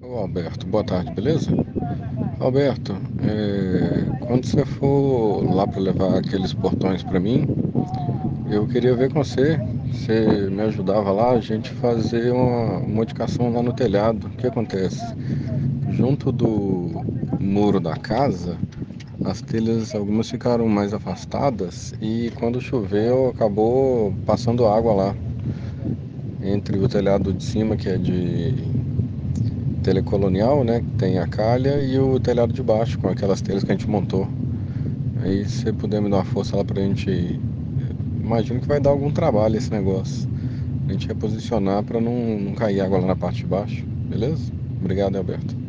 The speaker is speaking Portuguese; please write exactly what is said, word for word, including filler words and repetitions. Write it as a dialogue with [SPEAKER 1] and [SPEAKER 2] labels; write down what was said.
[SPEAKER 1] Ô Alberto, boa tarde, beleza? Alberto, é, quando você for lá para levar aqueles portões para mim, eu queria ver com você, você me ajudava lá, a gente fazer uma modificação lá no telhado. O que acontece? Junto do muro da casa, as telhas, algumas ficaram mais afastadas e quando choveu acabou passando água lá, entre o telhado de cima, que é de telecolonial, né, que tem a calha, e o telhado de baixo, com aquelas telhas que a gente montou. Aí se você puder me dar uma força lá pra gente. Imagino que vai dar algum trabalho esse negócio. A gente reposicionar pra não, não cair água lá na parte de baixo, beleza? Obrigado, Alberto.